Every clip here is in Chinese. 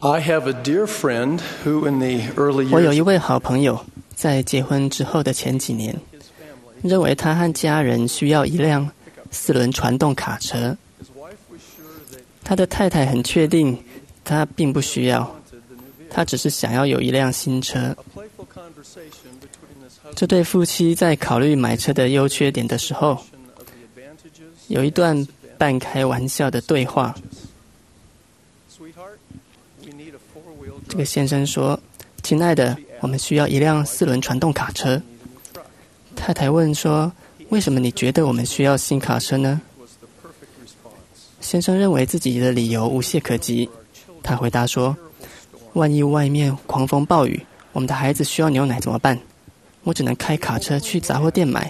I have a dear friend who in the early 我有 years 一位好朋友，在结婚之后的前几年，认为他和家人需要一辆4轮传动卡车。他的太太很确定，他并不需要，他只是想要有一辆新车。这对夫妻在考虑买车的优缺点的时候，有一段半开玩笑的对话。这个先生说：“亲爱的，我们需要一辆4轮传动卡车。”太太问说：“为什么你觉得我们需要新卡车呢？”先生认为自己的理由无懈可击。他回答说：“万一外面狂风暴雨，我们的孩子需要牛奶怎么办？我只能开卡车去杂货店买。”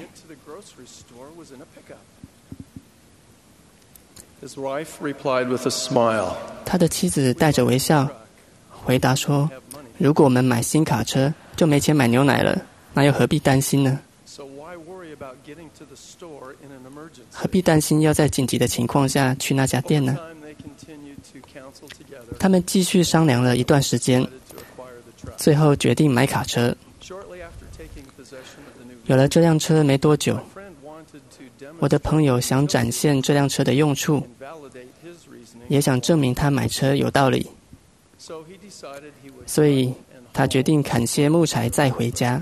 his wife replied with a smile. 他的妻子带着微笑回答说：“如果我们买新卡车，就没钱买牛奶了，那又何必担心呢？ So why worry about getting to the store in an emergency? 何必担心要在紧急的情况下去那家店呢？” Time they continued to counsel together. 他们继续商量了一段时间， To acquire the truck. 最后决定买卡车。 Shortly after taking possession of the new 有了这辆车没多久， friend wanted to 我的朋友想展现这辆车的用处， validate his reasoning. 也想证明他买车有道理， So he decided he would 所以他决定砍些木柴再回家。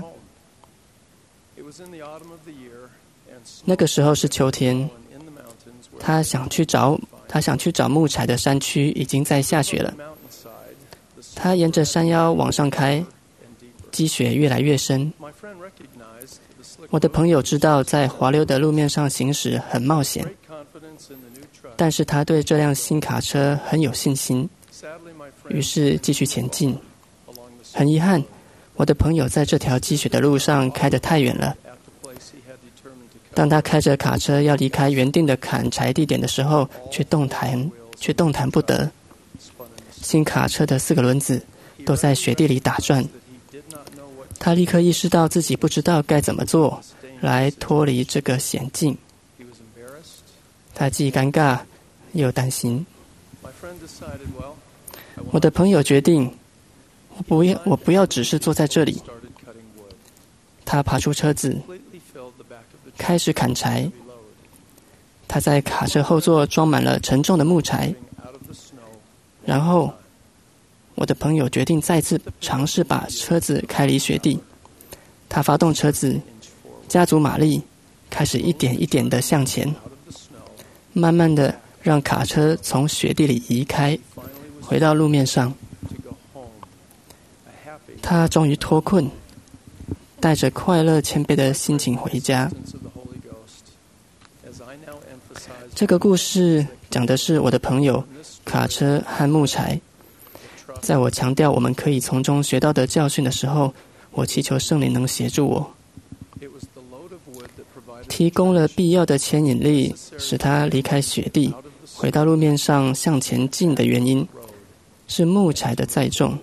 It was in the autumn of the year and 那个时候是秋天， in the mountains where 他想去找木柴的山区已经在下雪了。 mountainside the 他沿着山腰往上开， and deeper. 积雪越来越深。 My friend recognized the slick 我的朋友知道在滑溜的路面上行驶很冒险， great confidence in the new truck. 但是他对这辆新卡车很有信心， Sadly, my 于 friend 是继续前进。 along the 很遗憾，我的朋友在这条积雪的路上开得太远了。 at the place he had determined to cut. 当他开着卡车要离开原定的砍柴地点的时候，却动弹不得。 Spun in the 新卡车的4个轮子都在雪地里打转。 that he did not know what 他立刻意识到自己不知道该怎么做来脱离这个险境。 he was embarrassed. 他既尴尬又担心。 My friend decided, well, I 我的朋友决定，我不要只是坐在这里。 started cutting wood. 他爬出车子， Completely filled the back of the truck 开始砍柴。 with load. 他在卡车后座装满了沉重的木柴， Out of the snow. 然后我的朋友决定再次尝试把车子开离雪地。他发动车子， Inch forward 加足马力，开始一点一点地向前， out of the snow. 慢慢地让卡车从雪地里移开， Finally was 回到路面上。 to go home. A happy 他终于脱困，带着快乐谦卑的心情回家。 sense of the Holy Ghost. As I now emphasize 这个故事讲的是我的朋友卡车和木柴。 the truck, 在我强调我们可以从中学到的教训的时候，我祈求圣灵能协助我， it was the load of wood that provided 提供了必要的牵引力，使他离开雪地， out of the 回到路面上向前进的原因 road. 是木柴的载重，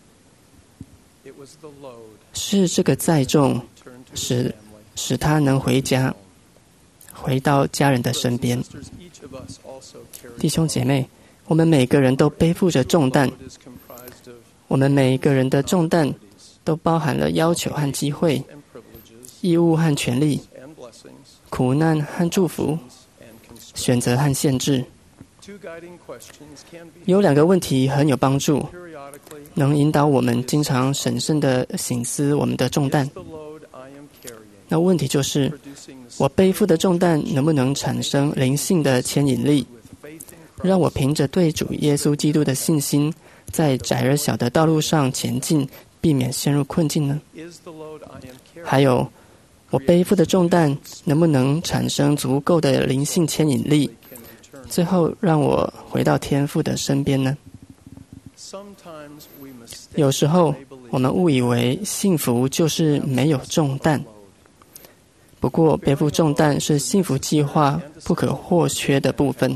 It was the load 是这个载重 turned to his 使 family. 使他能回家，回到家人的身边。 Sisters, each of us also carries 弟兄姐妹，我们每个人都背负着重担， load is comprised of 我们每一个人的重担都包含了要求和机会、 and privileges 义务和权利、 and blessings 苦难和祝福、 and constraints. 选择和限制。 Two guiding questions can be 有2个问题很有帮助， periodically. 能引导我们经常审慎地省思我们的重担 Is。the load I am carrying 那问题就是， producing the 我背负的重担能不能产生灵性的牵引力， with faith in Christ? 让我凭着对主耶稣基督的信心，在窄而小的道路上前进，避免陷入困境呢？ Is the load I am carrying 还有，我背负的重担能不能产生足够的灵性牵引力， can return? 最后让我回到天父的身边呢？ Sometimes we mistake 有时候 may believe 我们误以为幸福就是没有重担， load. 不过背负重担是幸福计划不可或缺的部分。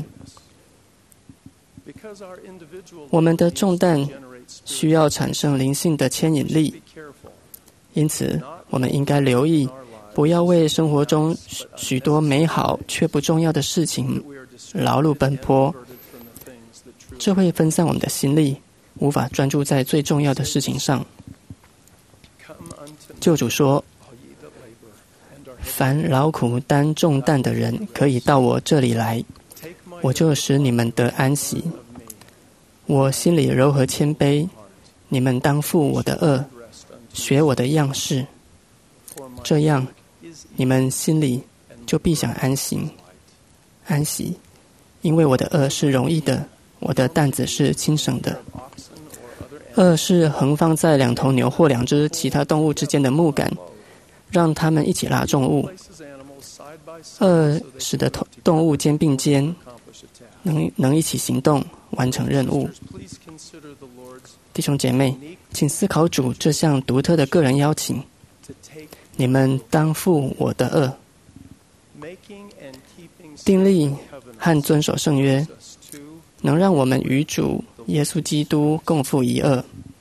Because our individual 我们的重担 generates 需要产生灵性的牵引力， be careful 因此我们应该留意， in our lives 不要为生活中许多美好却不重要的事情 that we are distracted 劳碌奔波， and diverted from the things that truly 这会分散我们的心力， 无法专注在最重要的事情上。救主说，凡劳苦担重担的人，可以到我这里来，我就使你们得安息。我心里柔和谦卑，你们当负我的恶，学我的样式，这样你们心里就必享安息。因为我的恶是容易的，我的担子是轻省的。恶是横放在2头牛或2只其他动物之间的木杆，让他们一起拉重物。恶使得动物肩并肩，能一起行动，完成任务。弟兄姐妹，请思考主这项独特的个人邀请：你们当负我的恶。订立和遵守圣约，能让我们与主耶稣基督共负一恶。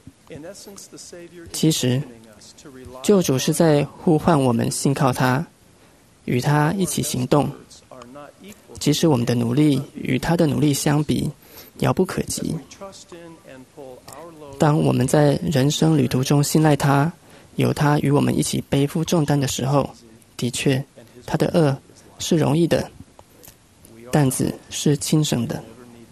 其实，救主是在呼唤我们信靠他，与他一起行动。即使我们的努力与他的努力相比遥不可及，当我们在人生旅途中信赖他，有他与我们一起背负重担的时候，的确，他的恶是容易的，担子是轻省的。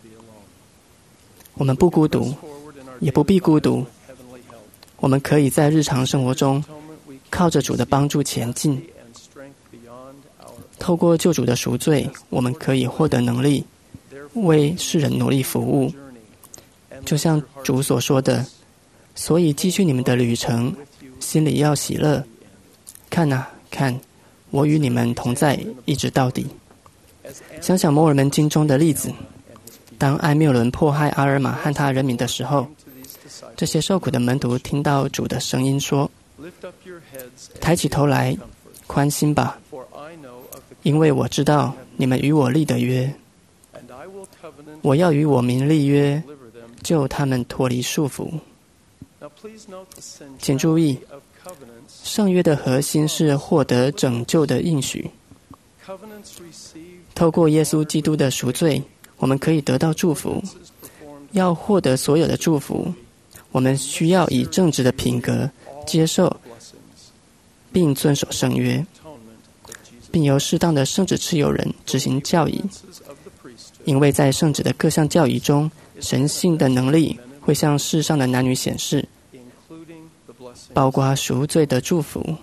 我们不孤独，也不必孤独。我们可以在日常生活中靠着主的帮助前进。透过救主的赎罪，我们可以获得能力，为世人努力服务。就像主所说的，所以继续你们的旅程，心里要喜乐。看啊，看，我与你们同在，一直到底。想想摩尔门经中的例子，当艾缪伦迫害阿尔玛和他人民的时候，这些受苦的门徒听到主的声音说：抬起头来，宽心吧，因为我知道你们与我立的约，我要与我民立约，救他们脱离束缚。请注意，圣约的核心是获得拯救的应许。透过耶稣基督的赎罪，我们可以得到祝福。要获得所有的祝福，我们需要以正直的品格接受并遵守圣约，并由适当的圣职持有人执行教义。因为在圣职的各项教义中，神性的能力会向世上的男女显示，包括赎罪的祝福。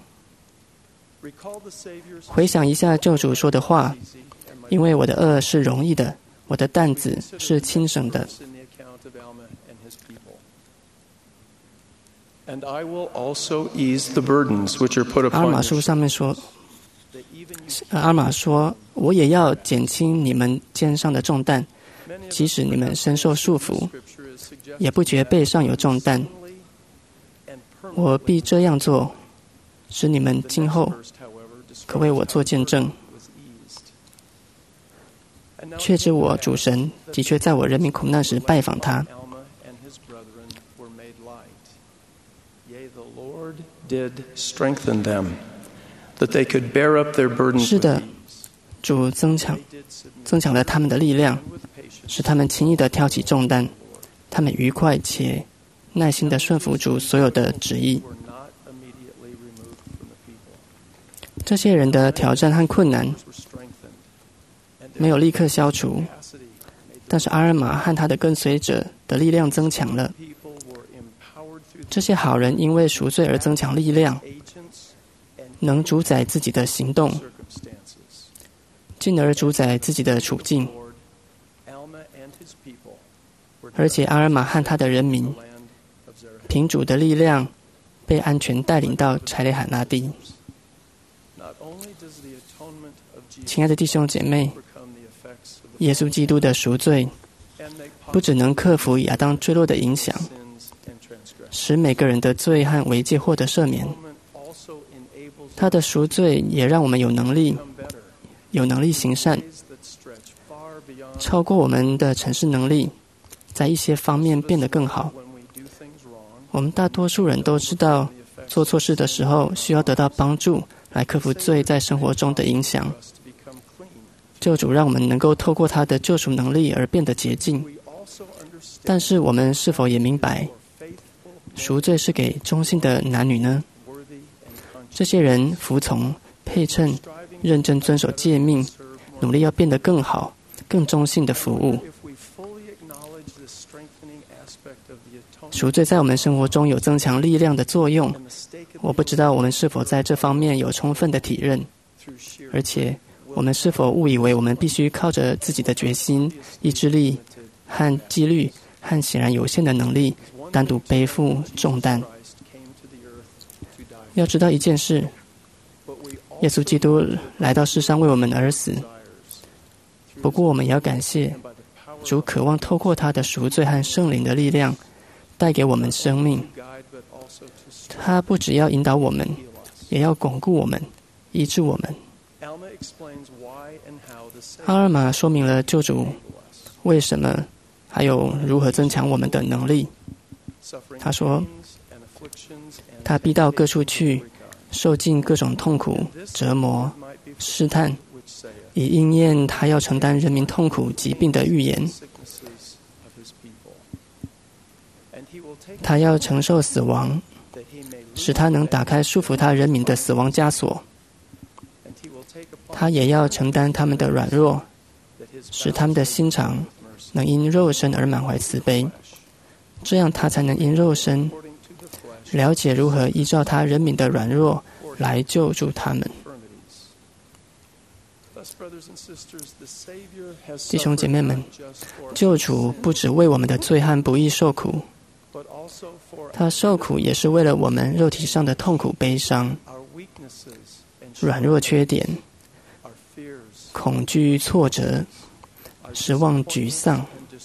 回想一下救主说的话：因为我的恶是容易的，我的担子是轻省的。阿尔玛书上面说，阿尔玛说，我也要减轻你们肩上的重担，即使你们深受束缚，也不觉背上有重担。我必这样做，使你们今后可为我做见证。确知我主神的确在我人民苦难时拜访他。是的，主增强了他们的力量，使他们轻易地挑起重担。他们愉快且耐心地顺服主所有的旨意。这些人的挑战和困难没有立刻消除，但是阿尔玛和他的跟随者的力量增强了。这些好人因为赎罪而增强力量，能主宰自己的行动，进而主宰自己的处境。而且阿尔玛和他的人民凭主的力量被安全带领到柴雷罕那地。亲爱的弟兄姐妹，耶稣基督的赎罪不只能克服亚当坠落的影响，使每个人的罪和违戒获得赦免，他的赎罪也让我们有能力行善，超过我们的程式能力，在一些方面变得更好。我们大多数人都知道，做错事的时候需要得到帮助，来克服罪在生活中的影响。救主让我们能够透过他的救赎能力而变得洁净， 但是我们是否也明白，赎罪是给忠信的男女呢？这些人服从、配称、认真遵守诫命，努力要变得更好、更忠信的服务。赎罪在我们生活中有增强力量的作用。我不知道我们是否在这方面有充分的体认，而且我们是否误以为我们必须靠着自己的决心、意志力和纪律和显然有限的能力，单独背负重担。要知道一件事，耶稣基督来到世上为我们而死。不过我们也要感谢主，渴望透过他的赎罪和圣灵的力量带给我们生命。他不只要引导我们，也要巩固我们、医治我们。阿尔玛说明了救主为什么，还有如何增强我们的能力。他说，他必到各处去，受尽各种痛苦、折磨、试探，以应验他要承担人民痛苦、疾病的预言。他要承受死亡，使他能打开束缚他人民的死亡枷锁。他也要承担他们的软弱，使他们的心肠能因肉身而满怀慈悲，这样他才能因肉身了解如何依照他人民的软弱来救助他们。弟兄姐妹们，救主不只为我们的罪和不义受苦，他受苦也是为了我们肉体上的痛苦、悲伤、软弱、缺点、恐惧、挫折、失望、沮丧、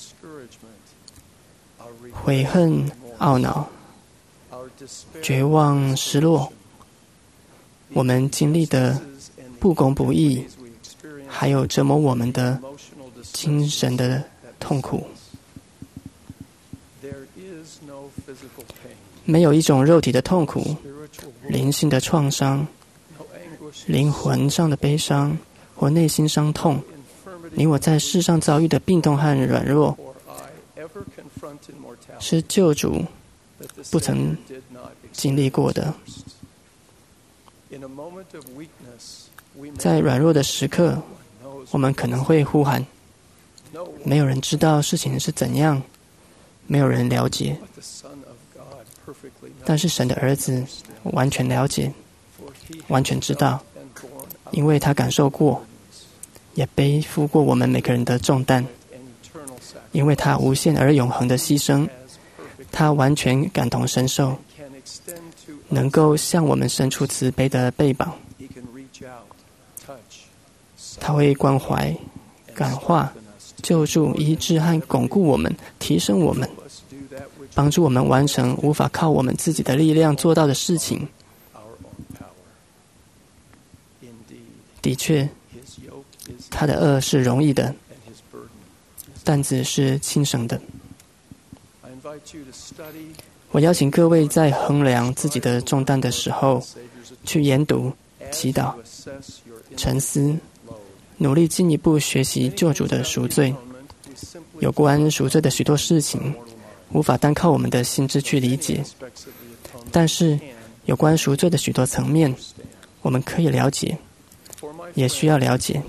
悔恨、懊恼、绝望、失落，我们经历的不公不义，还有折磨我们的精神的痛苦。没有一种肉体的痛苦、灵性的创伤、灵魂上的悲伤或内心伤痛，你我在世上遭遇的病痛和软弱，是救主不曾经历过的。在软弱的时刻，我们可能会呼喊，没有人知道事情是怎样，没有人了解，但是神的儿子完全了解，完全知道，因为他感受过，也背负过我们每个人的重担。因为他无限而永恒的牺牲，他完全感同身受，能够向我们伸出慈悲的臂膀。他会关怀、感化、救助、医治和巩固我们，提升我们，帮助我们完成无法靠我们自己的力量做到的事情。的确，他的恶是容易的，担子是轻省的。我邀请各位在衡量自己的重担的时候，去研读、祈祷、沉思，努力进一步学习救主的赎罪。有关赎罪的许多事情，无法单靠我们的心智去理解，但是有关赎罪的许多层面，我们可以了解，也需要了解。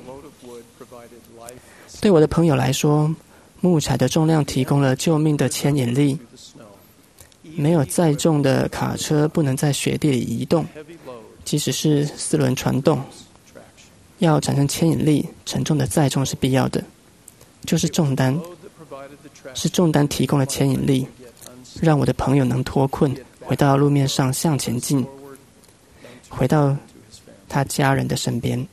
对我的朋友来说，木材的重量提供了救命的牵引力。没有载重的卡车不能在雪地里移动，即使是4轮传动，要产生牵引力，沉重的载重是必要的。就是重担，是重担提供了牵引力，让我的朋友能脱困，回到路面上向前进，回到他家人的身边。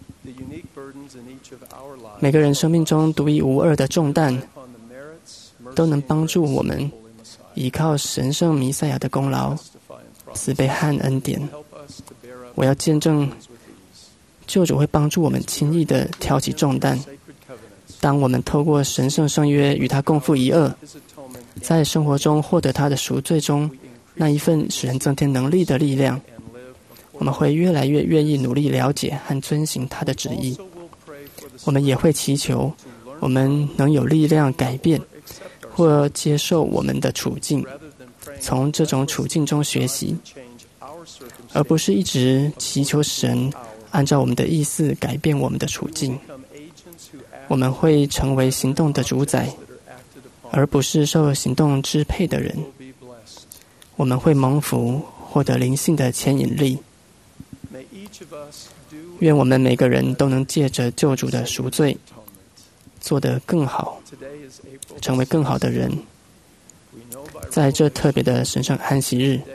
每个人生命中独一无二的重担，都能帮助我们依靠神圣弥赛亚的功劳、慈悲和恩典。我要见证，救主会帮助我们轻易地挑起重担。当我们透过神圣圣约与他共负一轭，在生活中获得他的赎罪中那一份使人增添能力的力量，我们会越来越愿意努力了解和遵行他的旨意。我们也会祈求我们能有力量改变或接受我们的处境，从这种处境中学习，而不是一直祈求神按照我们的意思改变我们的处境。我们会成为行动的主宰，而不是受行动支配的人。我们会蒙福，获得灵性的牵引力。愿我们每个人都能借着救主的赎罪，做得更好，成为更好的人。在这特别的神圣安息日，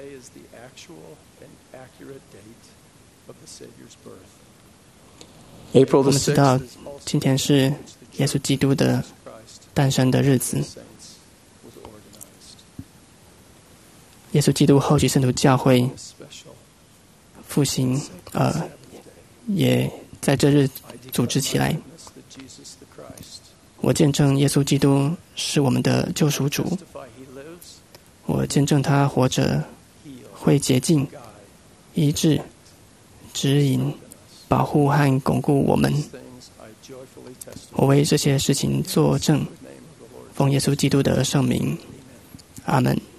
我们知道今天是耶稣基督的诞生的日子。耶稣基督后期圣徒教会复兴也在这日组织起来。我见证耶稣基督是我们的救赎主，我见证他活着，会洁净、医治、指引、保护和巩固我们。我为这些事情作证，奉耶稣基督的圣名，阿们。